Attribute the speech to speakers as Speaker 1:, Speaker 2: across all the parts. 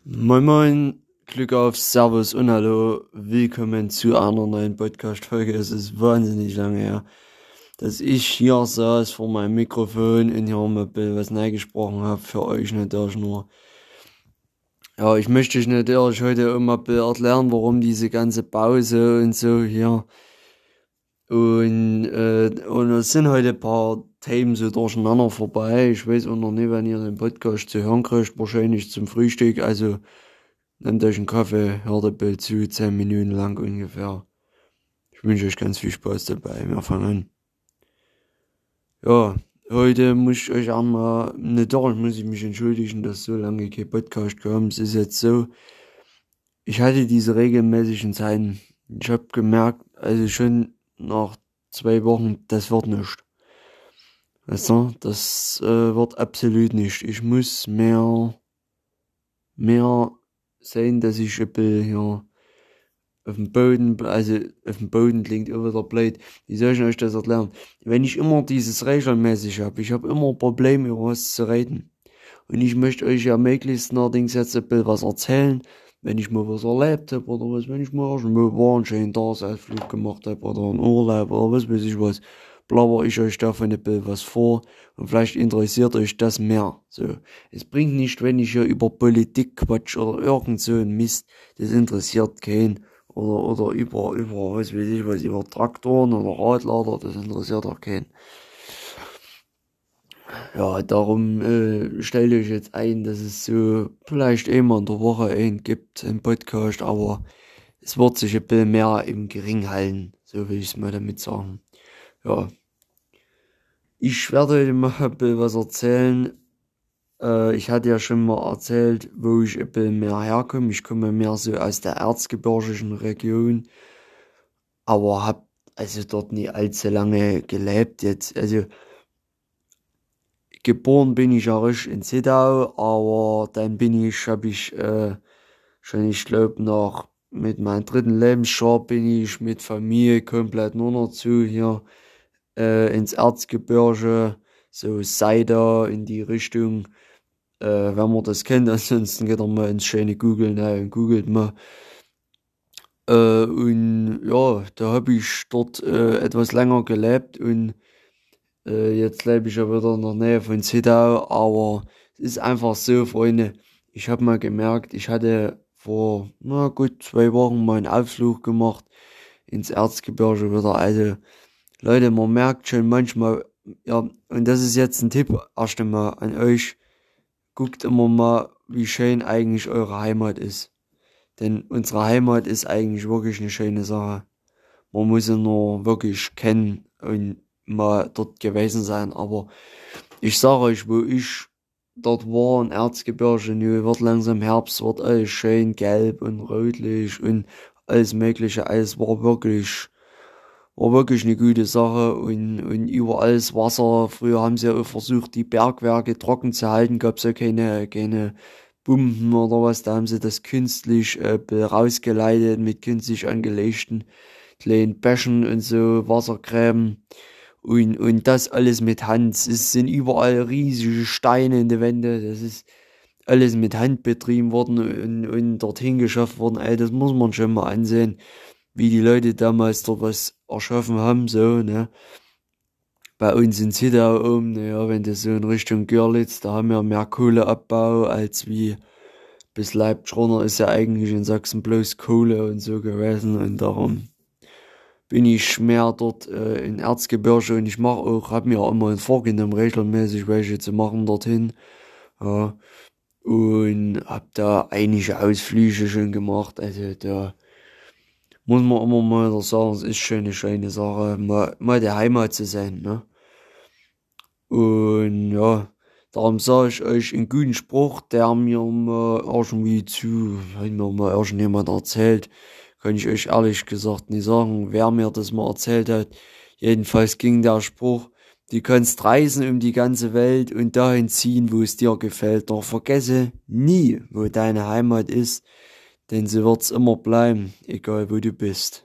Speaker 1: Moin Moin, Glück auf, Servus und Hallo, willkommen zu einer neuen Podcast-Folge. Es ist wahnsinnig lange her, dass ich hier saß vor meinem Mikrofon und hier mal was neu gesprochen habe, für euch natürlich nur. Ja, ich möchte euch natürlich heute auch mal erklären, warum diese ganze Pause und so hier. Und es sind heute ein paar Themen so durcheinander vorbei. Ich weiß auch noch nicht, wann ihr den Podcast zu hören kriegt, wahrscheinlich zum Frühstück, also nehmt euch einen Kaffee, hört ein Bild zu, 10 Minuten lang ungefähr. Ich wünsche euch ganz viel Spaß dabei. Wir fangen an. Ja, heute muss ich euch einmal, natürlich muss ich mich entschuldigen, dass so lange kein Podcast kam. Es ist jetzt so, ich hatte diese regelmäßigen Zeiten. Ich habe gemerkt, also schon nach 2 Wochen, das wird nichts. Weißt du, das wird absolut nicht. Ich muss mehr sehen, dass ich ein bisschen hier auf dem Boden klingt auch wieder blöd. Wie soll ich euch das erklären? Wenn ich immer dieses regelmäßig habe, ich habe immer Probleme, über was zu reden. Und ich möchte euch ja möglichst allerdings jetzt ein bisschen was erzählen, wenn ich mal was erlebt habe oder was, wenn ich mal irgendwo war, einen schönen Tagesausflug gemacht habe oder einen Urlaub oder was weiß ich was, blabber ich euch davon ein bisschen was vor und vielleicht interessiert euch das mehr. So, es bringt nicht, wenn ich hier über Politik quatsch oder irgend so ein Mist, das interessiert keinen. Oder über, was weiß ich was, über Traktoren oder Radlader, das interessiert auch keinen. Ja, darum stellt euch jetzt ein, dass es so vielleicht einmal in der Woche einen gibt, einen Podcast, aber es wird sich ein bisschen mehr im Gering halten, so will ich es mal damit sagen. Ja, ich werde heute mal ein bisschen was erzählen. Ich hatte ja schon mal erzählt, wo ich ein bisschen mehr herkomme. Ich komme mehr so aus der erzgebirgischen Region, aber habe also dort nie allzu lange gelebt jetzt. Also geboren bin ich ja richtig in Zittau, aber dann habe ich schon, ich glaube, mit meinem 3. Lebensjahr bin ich mit Familie komplett nur noch zu hier ins Erzgebirge, so Seida in die Richtung, wenn man das kennt. Ansonsten geht er mal ins schöne Google, ne, und googelt mal. Und ja, da habe ich dort etwas länger gelebt und jetzt lebe ich ja wieder in der Nähe von Zittau, aber es ist einfach so, Freunde, ich habe mal gemerkt, ich hatte vor, na gut, 2 Wochen mal einen Ausflug gemacht ins Erzgebirge wieder. Also, Leute, man merkt schon manchmal, ja, und das ist jetzt ein Tipp erst einmal an euch, guckt immer mal, wie schön eigentlich eure Heimat ist. Denn unsere Heimat ist eigentlich wirklich eine schöne Sache. Man muss sie nur wirklich kennen und mal dort gewesen sein. Aber ich sage euch, wo ich dort war, in Erzgebirge, nu wird langsam Herbst, wird alles schön gelb und rötlich und alles Mögliche. Alles war wirklich eine gute Sache und überall ist Wasser. Früher haben sie ja auch versucht, die Bergwerke trocken zu halten, gab's ja keine Pumpen oder was, da haben sie das künstlich rausgeleitet mit künstlich angelegten kleinen Bächen und so, Wassergräben und das alles mit Hand. Es sind überall riesige Steine in der Wände, das ist alles mit Hand betrieben worden und dorthin geschafft worden. Ey, das muss man schon mal ansehen, wie die Leute damals dort was erschaffen haben, so, ne. Bei uns in Zittau oben, naja, wenn du so in Richtung Görlitz, da haben wir mehr Kohleabbau als wie bis Leipzig runter, ist ja eigentlich in Sachsen bloß Kohle und so gewesen und darum bin ich mehr dort in Erzgebirge und ich hab mir auch immer vorgenommen, regelmäßig welche zu machen dorthin. Ja, und hab da einige Ausflüge schon gemacht, also da muss man immer mal wieder sagen, es ist schon eine schöne Sache, mal der Heimat zu sein, ne? Und ja, darum sage ich euch einen guten Spruch, der mir mal irgendwie hat mir mal irgendjemand erzählt, kann ich euch ehrlich gesagt nicht sagen, wer mir das mal erzählt hat. Jedenfalls ging der Spruch, du kannst reisen um die ganze Welt und dahin ziehen, wo es dir gefällt, doch vergesse nie, wo deine Heimat ist, denn sie wird's immer bleiben, egal wo du bist.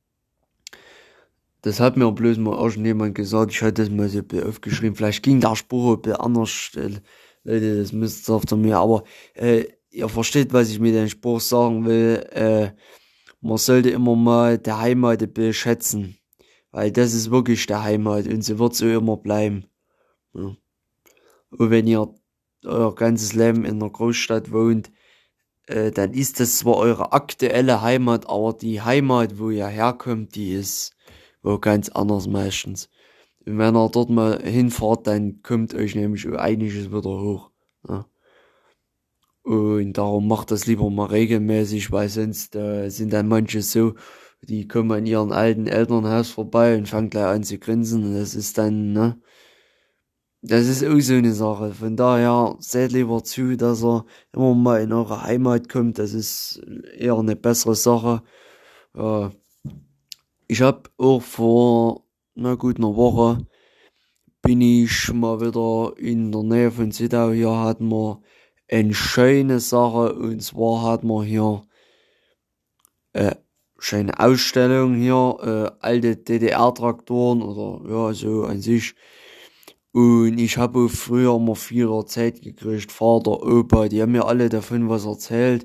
Speaker 1: Das hat mir bloß mal irgendjemand gesagt, ich hatte das mal so ein bisschen aufgeschrieben, vielleicht ging der Spruch ein bisschen anders, Leute, das müsst ihr auf mir, aber ihr versteht, was ich mit dem Spruch sagen will, man sollte immer mal der Heimat ein bisschen schätzen, weil das ist wirklich der Heimat und sie wird so immer bleiben. Ja. Und wenn ihr euer ganzes Leben in einer Großstadt wohnt, dann ist das zwar eure aktuelle Heimat, aber die Heimat, wo ihr herkommt, die ist wo ganz anders meistens. Und wenn ihr dort mal hinfahrt, dann kommt euch nämlich auch einiges wieder hoch. Ja. Und darum macht das lieber mal regelmäßig, weil sonst sind dann manche so, die kommen an ihren alten Elternhaus vorbei und fangen gleich an zu grinsen. Und das ist dann, ne? Das ist auch so eine Sache. Von daher seht lieber zu, dass er immer mal in eure Heimat kommt. Das ist eher eine bessere Sache. Äh, Ich hab auch vor, na gut, einer Woche bin ich mal wieder in der Nähe von Zittau. Hier hatten wir eine schöne Sache. Und zwar hatten wir hier schöne Ausstellung hier, alte DDR-Traktoren oder ja, so an sich. Und ich habe auch früher immer viel erzählt gekriegt, Vater, Opa, die haben mir alle davon was erzählt.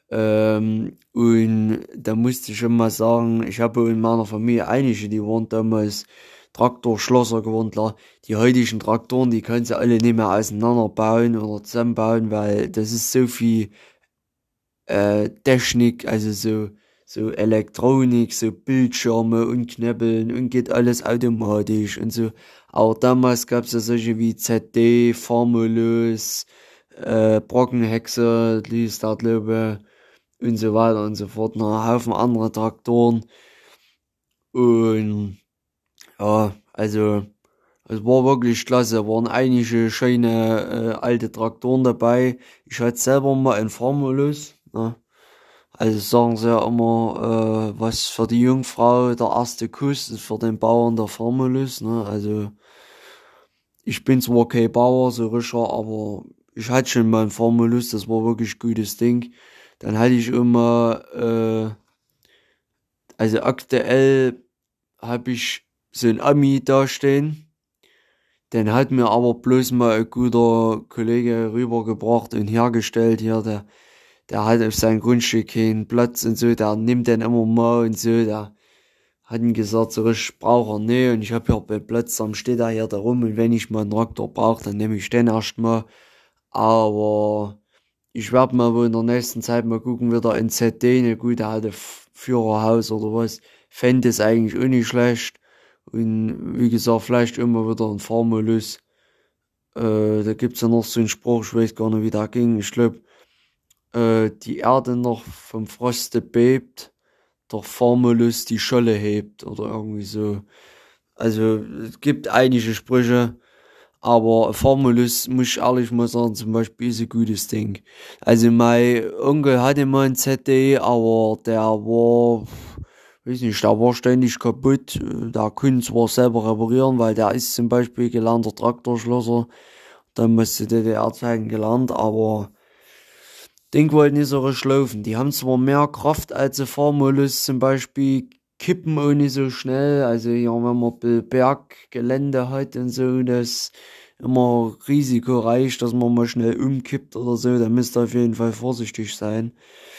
Speaker 1: Und da musste ich schon mal sagen, ich habe auch in meiner Familie einige, die waren damals Traktorschlosser geworden, klar. Die heutigen Traktoren, die können sie alle nicht mehr auseinanderbauen oder zusammenbauen, weil das ist so viel Technik, also so Elektronik, so Bildschirme und Knäppeln und geht alles automatisch und so. Aber damals gab's ja solche wie ZD, Formulus, Brockenhexe, ließ da glaube und so weiter und so fort. Noch ein Haufen andere Traktoren. Und ja, also es war wirklich klasse. Waren einige schöne alte Traktoren dabei. Ich hatte selber mal einen Formulus. Ne? Also sagen sie ja immer, was für die Jungfrau der erste Kuss ist, für den Bauern der Formulus. Ne? Also ich bin zwar kein Bauer, so Rischer, aber ich hatte schon mal einen Formulus, das war wirklich ein gutes Ding. Dann hatte ich immer, also aktuell habe ich so ein Ami dastehen. Den hat mir aber bloß mal ein guter Kollege rübergebracht und hergestellt hier, der hat auf sein Grundstück keinen Platz und so, der nimmt den immer mal und so, der hat ihm gesagt, so richtig braucht er nicht und ich hab hier bei Platz, dann steht er hier da rum und wenn ich mal einen Traktor brauche, dann nehme ich den erstmal. Aber ich werde mal wohl in der nächsten Zeit mal gucken, wieder in ZD, ne gut, der hatte Führerhaus oder was, fände es eigentlich auch nicht schlecht. Und wie gesagt, vielleicht immer wieder ein Formulus. Da gibt's ja noch so einen Spruch, ich weiß gar nicht, wie der ging. Ich glaube, die Erde noch vom Froste bebt, der Formulus die Scholle hebt oder irgendwie so. Also es gibt einige Sprüche, aber Formulus, muss ich ehrlich mal sagen, zum Beispiel ist ein gutes Ding. Also mein Onkel hatte mal ein ZD, aber der war, weiß nicht, der war ständig kaputt. Der konnte zwar selber reparieren, weil der ist zum Beispiel gelernter Traktorschlosser. Dann musste DDR-Zeiten gelernt, aber Ding wollte nicht so richtig laufen. Die haben zwar mehr Kraft als ein Formulus, zum Beispiel kippen auch nicht so schnell. Also ja, wenn man Berggelände hat und so, das immer risikoreich, dass man mal schnell umkippt oder so, dann müsst ihr auf jeden Fall vorsichtig sein,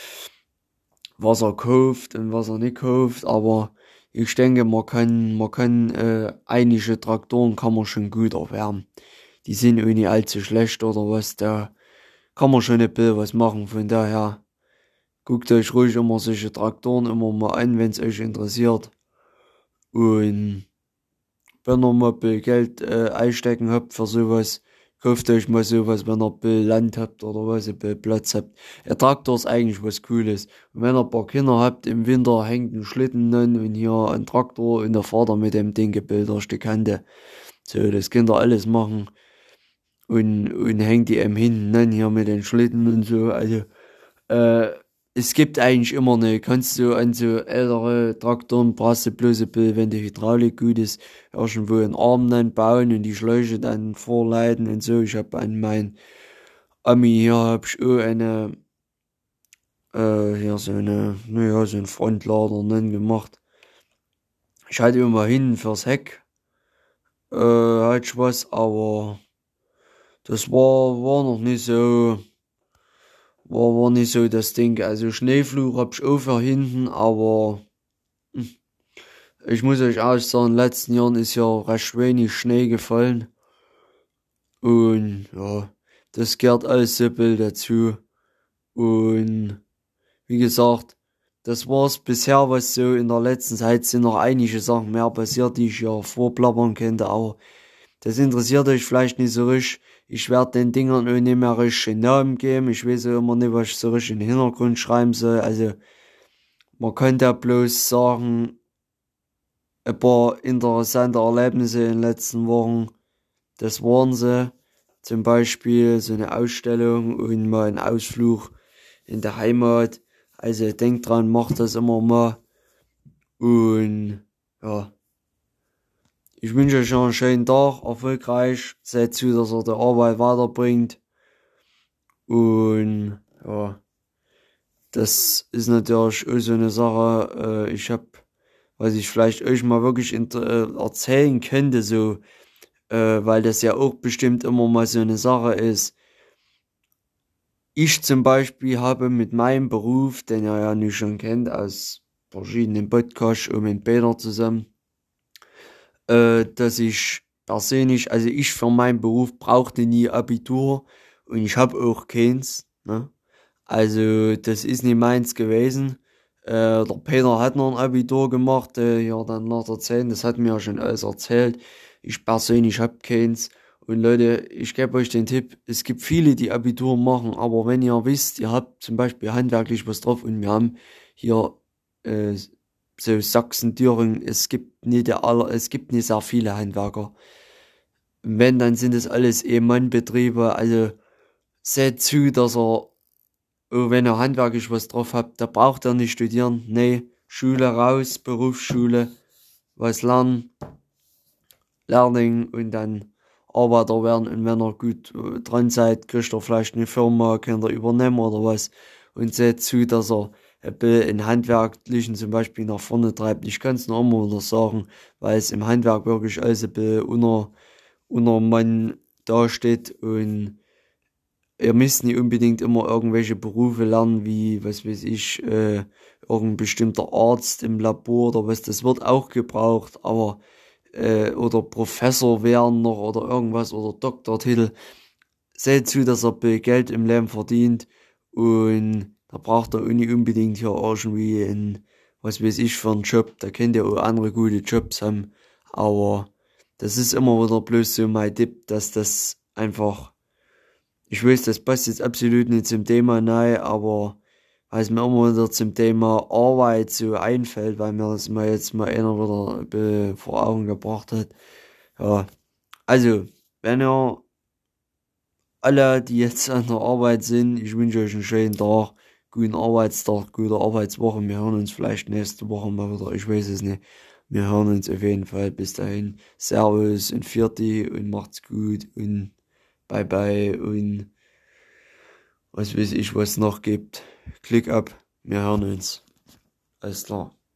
Speaker 1: was er kauft und was er nicht kauft. Aber ich denke, man kann einige Traktoren kann man schon gut erwärmen. Die sind auch nicht allzu schlecht oder was, da kann man schon ein bisschen was machen. Von daher guckt euch ruhig immer solche Traktoren immer mal an, wenn es euch interessiert. Und wenn ihr mal ein bisschen Geld einstecken habt für sowas, kauft euch mal sowas, wenn ihr ein bisschen Land habt oder was, ein bisschen Platz habt. Ein Traktor ist eigentlich was Cooles. Und wenn ihr ein paar Kinder habt, im Winter hängt ein Schlitten dann und hier ein Traktor und der Vater mit dem Ding gebildet durch die Kante. So, das könnt ihr alles machen. Und hängt die hinten an hier mit den Schlitten und so. Also, äh, es gibt eigentlich immer eine, kannst du an so ältere Traktoren brauchst du bloß ein bisschen, wenn die Hydraulik gut ist, irgendwo einen Arm dann bauen und die Schläuche dann vorleiten und so. Ich hab an mein Ami hier hab ich auch eine, hier so eine, naja, so ein Frontlader dann gemacht. Ich hatte immer hinten fürs Heck, halt ich was, aber das war noch nicht so, war nicht so das Ding. Also Schneeflug hab ich auch für hinten, aber ich muss euch auch sagen, in den letzten Jahren ist ja recht wenig Schnee gefallen. Und ja, das gehört alles so ein bisschen dazu. Und wie gesagt, das war's bisher, was so in der letzten Zeit sind noch einige Sachen mehr passiert, die ich ja vorplappern könnte, aber das interessiert euch vielleicht nicht so richtig. Ich werde den Dingern auch nicht mehr richtig einen Namen geben. Ich weiß auch immer nicht, was ich so richtig in den Hintergrund schreiben soll. Also, man könnte ja bloß sagen, ein paar interessante Erlebnisse in den letzten Wochen, das waren sie. Zum Beispiel so eine Ausstellung und mal ein Ausflug in der Heimat. Also denkt dran, macht das immer mal. Und ja, ich wünsche euch noch einen schönen Tag, erfolgreich. Seht zu, dass ihr die Arbeit weiterbringt. Und ja, das ist natürlich auch so eine Sache. Was ich vielleicht euch mal wirklich erzählen könnte, so, weil das ja auch bestimmt immer mal so eine Sache ist. Ich zum Beispiel habe mit meinem Beruf, den ihr ja nicht schon kennt, aus verschiedenen Podcasts und mit Peter zusammen, dass ich persönlich, also ich für meinen Beruf brauchte nie Abitur und ich habe auch keins, ne? Also das ist nicht meins gewesen. Der Peter hat noch ein Abitur gemacht, ja dann nach der 10, das hat mir ja schon alles erzählt. Ich persönlich hab keins. Und Leute, ich gebe euch den Tipp, es gibt viele, die Abitur machen, aber wenn ihr wisst, ihr habt zum Beispiel handwerklich was drauf und wir haben hier äh, so Sachsen, Thüringen, es gibt nicht sehr viele Handwerker. Wenn, dann sind es alles Ehemann-Betriebe, also seht zu, dass er, wenn ihr handwerklich was drauf habt, da braucht ihr nicht studieren, nee, Schule raus, Berufsschule, was lernen, Learning und dann Arbeiter werden und wenn ihr gut dran seid, kriegt ihr vielleicht eine Firma, könnt ihr übernehmen oder was und seht zu, dass er in Handwerklichen zum Beispiel nach vorne treibt. Ich kann es noch immer wieder sagen, weil es im Handwerk wirklich alles ein bisschen unter Mann dasteht und ihr müsst nicht unbedingt immer irgendwelche Berufe lernen, wie, was weiß ich, irgendein bestimmter Arzt im Labor oder was, das wird auch gebraucht, aber oder Professor werden noch oder irgendwas oder Doktortitel. Seht zu, dass er Geld im Leben verdient und da braucht er nicht unbedingt hier irgendwie ein, was weiß ich, für einen Job. Da könnt ihr auch andere gute Jobs haben, aber das ist immer wieder bloß so mein Tipp, dass das einfach, ich weiß, das passt jetzt absolut nicht zum Thema nein, aber weil es mir immer wieder zum Thema Arbeit so einfällt, weil mir das mal jetzt mal einer wieder vor Augen gebracht hat. Ja, also, wenn ihr alle, die jetzt an der Arbeit sind, ich wünsche euch einen schönen Tag, guten Arbeitstag, gute Arbeitswoche. Wir hören uns vielleicht nächste Woche mal wieder, ich weiß es nicht. Wir hören uns auf jeden Fall. Bis dahin. Servus und Vierti und macht's gut und bye bye und was weiß ich, was noch gibt. Klick ab. Wir hören uns. Alles klar.